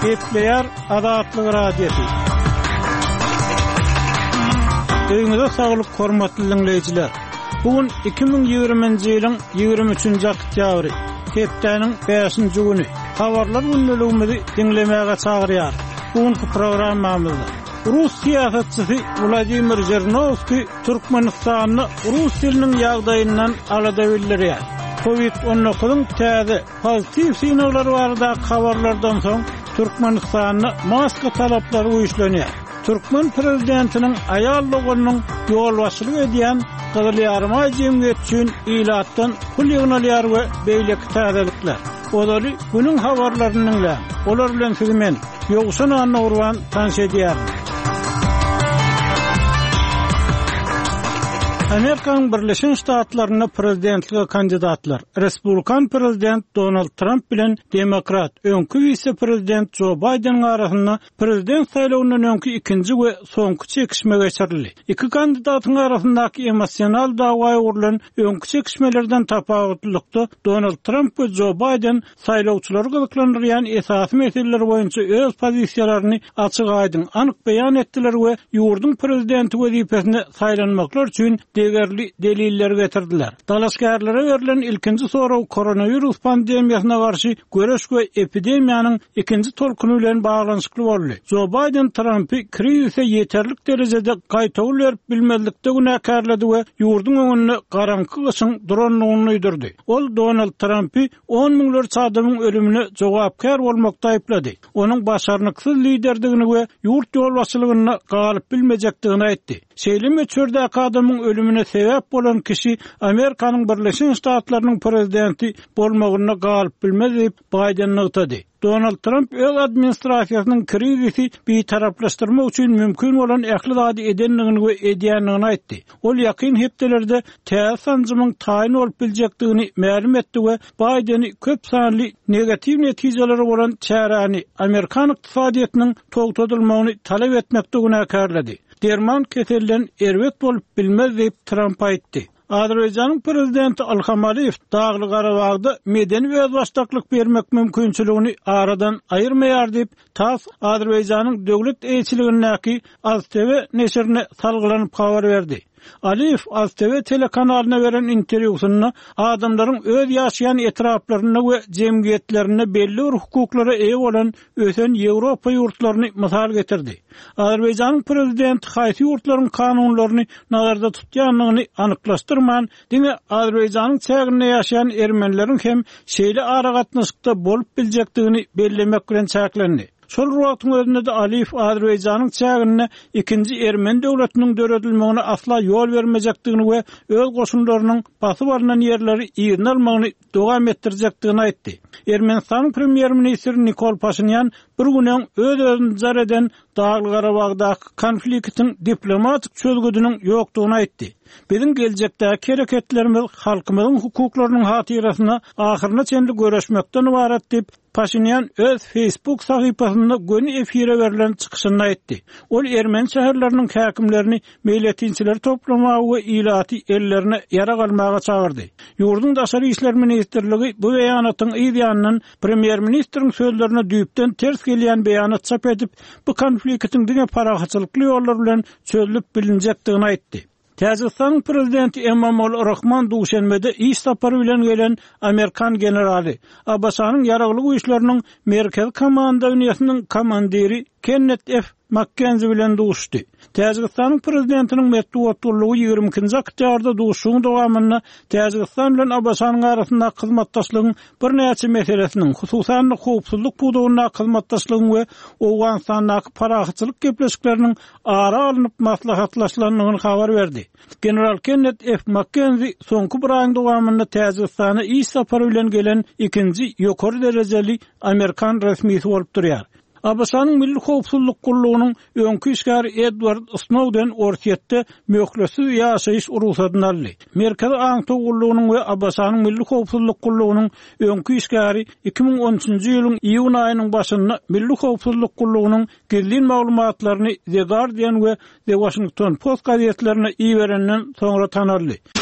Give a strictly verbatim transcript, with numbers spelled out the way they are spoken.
Gepleyer Adatlyk radiosu. Öňüňizde saglyk hormatly dinleýijiler. Bugün iki bin ýygrüminji ýylyň ýygrimi üçinji oktýabry, hepdeniň beşinji güni. Habarlar günlüğümüzü dinlemäge çagyrýar. Bugünkü programmamyzda Rus siýasatçysy Vladimir Zhirinovskiy Türkmenistanyny Rus diliniň ýagdaýyndan alada bildirýär. covid on dokuz täze pozitiv signallary barada habarlardan soň Türkmenistanyny maska talaplary uýuşlanýar. Türkmen prezidentiniň aýallyganyň ýol başçylyk edýän Gyzyl Ýarma jemgyýet üçin ilatdan pul ýygnalýar we beýleki täzelikler. Olary günüň habarlaryny dinle. Olar bilen sizi men Ýogşan Anna tanış edýär. Amerikanyň Birleşen Ştatlaryna prezidentlige kandidatlar. Respublikan prezident Donald Trump bilen Demokrat öňkü vice-prezident Joe Biden arasynda prezident saýlawynyň öňkü ikinji we soňky çekişme geçirildi. Iki kandidatyň arasyndaky emosional dawa urulan öňkü çekişmelerden tapawutlykda Donald Trump we Joe Biden saýlawçylary gyzyklandyrýan esasy meseleler boýunça öz pozisiýalaryny açyk aýdym anyk beýan etdiler we ýurdun prezidenti wezipesine saýlanmaklar üçin degerli deliller getirdiler. Dalaşgärlere verilen ilkinji soraw koronavirus pandemiýasyna garşy göreş we epidemiýanyň ikinji tolkuny bilen baglanyşykly boldy. Joe Biden Trumpy krizise ýeterlik derejede gaýtaw berip bilmezlikde günäkärledi we ýurdun öňüne garanky gyşyň duranlygyny uýdurdy. Ol Donald Trumpy on miňlerçe adamyň ölümine jogapkär bolmakda aýplady. Onuň başarnykysyz liderdigini we ýurt ýolbaşçylygyny galyp bilmejekdigini aýtdy. Şeýle çördäki adamyň ölümine sebep bolan kişi Amerikanyň Birleşen Ştatlarynyň prezidenti bolmagyna galyp bilmez diýip Biden ýetdi. Donald Trump öz administrasiýasynyň krizisi bir taraplaşdyrmak üçin mümkin bolan ähli zady edenligini we edýänligini aýtdy. Ol ýakyn hepdelerde täze sanjymyň taýin bolup biljekdigini ma'lum etdi we Biden'i köp sanly negativ netijeleri bolan çäräni Amerikan ykdysadyýatynyň togtadylmagyny talap etmekde günäkärledi. Derman kesellen erbet bolup bilmez diýip Trump aýtdy. Azerbaýjanyň prezidenti Ilham Aliýew Dagly Garabagda medeni özbaşdaklyk bermek mümkinçiligini aradan aýyrmaýar diýip tas Azerbaýjanyň döwlet eýçiligindäki A Z T V neşrine salgylanyp habar berdi. Aliýew A Z T V telekanalyna beren interwýusynda adamlaryň öz ýaşaýan etraplaryna we jemgyýetlerine belli bir hukuklara eýe bolan ösen Ýewropa ýurtlaryny mysal getirdi. Azerbaýjanyň prezidenti haýsy ýurtlaryň kanunlaryny nazarda tutýanlygyny anyklaşdyrman, diňe Azerbaýjanyň çäginde ýaşaýan ermenileriň hem şeýle aragatnaşykda bolup biljekdigini bellemek bilen çäklendi. Şol wagtyň özünde de Aliýew Azerbaýjanyň çägine ikinji Ermeni döwletiniň döredilmegine asla ýol bermejekdigini we öz goşunlarynyň basyp alynan ýerleri ýygyny almagyny dowam etdirjekdigini aýtdy. Ermenistan premier ministri Nikol Pashinyan bir günden öz özüni jar eden Dagly Garabagdaky konfliktiň diplomatik çözgüdiniň ýokdugyny aýtdy. Bizim geljekdäki hereketlerimiz halkymyzyň hukuklarynyň hatyrasyna ahyrına çenli göreşmekden ibaret diýip Pashinyan öz Facebook sahypasynda göni efire berilen çykyşynda aýtdy. Ol Ermeni şäherleriniň häkimlerini meýletinçiler toplamagy we ilaty ellerine ýara galmaga çagyrdy. Ýurdun daşary işler ministrligi bu beýanatyň ýa-da premier ministriň sözlerine düýpden ters gelýän beýanat çap edip bu konfliktiň diňe parahatçylykly ýollar bilen çözülip bilinjekdigini aýtdy. Täzistan prezidenti Emomali Rahman duşenmede iş sapary bilen gelen Amerikan generali Abbasanyň ýaraglyk güýçleriniň merkez komanda ünýetiniň komandiri Kenneth F. McKenzie bilen duşdy. Täzistanyň prezidentiniň metbuatçylygy ýygrimi ikinji oktýabrda duşugyň dowamyna Täzistan bilen Abbasanyň arasynda hyzmatdaşlygyň bir näçe meselesiniň, hususan howpsuzlyk budugyna hyzmatdaşlygyň we Owganstandaky parahatçylyk gepleşikleriniň ara alınıp maslahatlaşylanyny habar berdi. General Kenneth F. McKenzie soňky bir aýyň dowamyna Täzistana iş sapary bilen gelen ikinji ýokary derejeli Amerikan resmisi bolup durýar. Abbasanyň Milli Howpsuzlyk Gullugynyň öňkü işgäri Edward Snowden ortiýetde möhlersiz ýaşaýyş ruhsatyny aldy. Merkez Aňto Gullugynyň we Abbasanyň Milli Howpsuzlyk Gullugynyň öňkü işgäri iki bin on üçinji ýylyň iýun aýynyň başynda Milli Howpsuzlyk Gullugynyň gizli maglumatlaryny The Guardian we The Washington Post gazetlerine iýerenden soňra tanaldy.